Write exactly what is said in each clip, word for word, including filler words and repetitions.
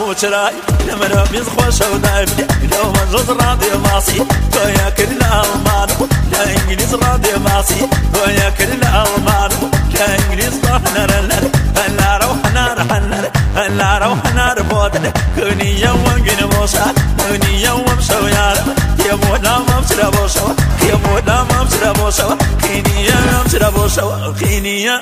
وشراي لما رميز خوش ودايم لو مجوز راضي ماسي ويا كل الألمان لا إنجليز راضي ماسي ويا كل الألمان لا إنجليز طحنا رلل هلا روحنا رحلل هلا روحنا ربودل كوني يوم وقن موسى كوني يوم مسويار يا مولا ممسر بوسوا يا مولا ممسر بوسوا كيني يا ممسر بوسوا كيني يا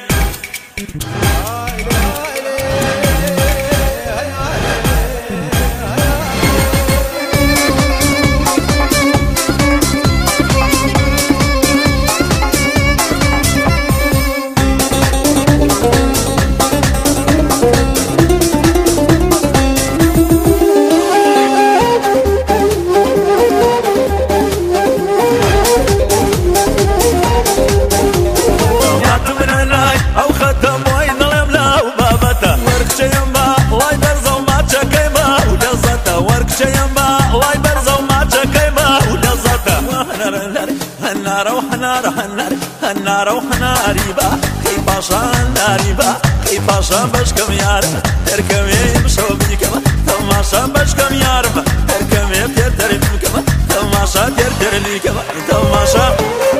النار وحنا ريبا كي باشا ريبا كي باشا باش كم يعرف تركم يمشوا بيكما تماشا باش كم يعرف تركم يبتر بيكما تماشا تردر ليكما تماشا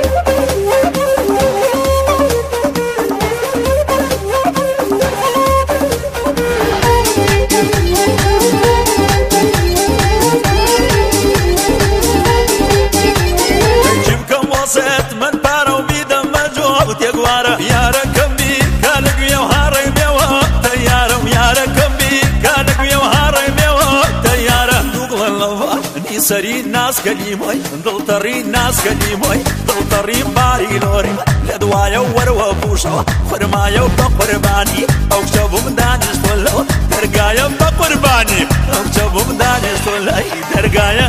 سري الناس كليموي ضل طري الناس كليموي ضل طري باري لوري لدوايا وروا بوشوا خرمايا وبقرباني او شبو مداني سولو درقايا بقرباني او شبو مداني سولو درقايا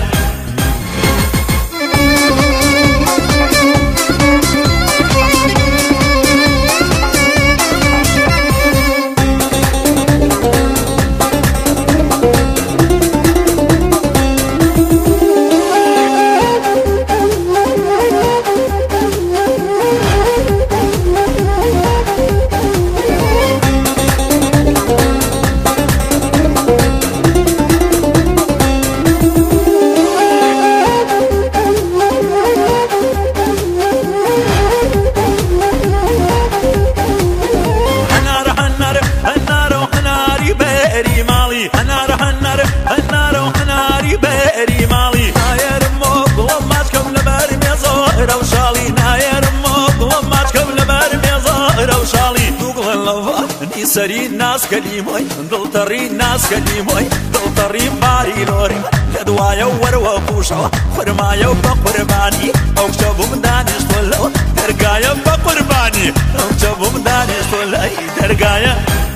سري الناس كليموي ضل طري الناس كليموي ضل طري باري لوري لدوايا وروا بوشوا خرمايا وبقرباني او شبو مداني سولو درقايا بقرباني او شبو مداني سولو درقايا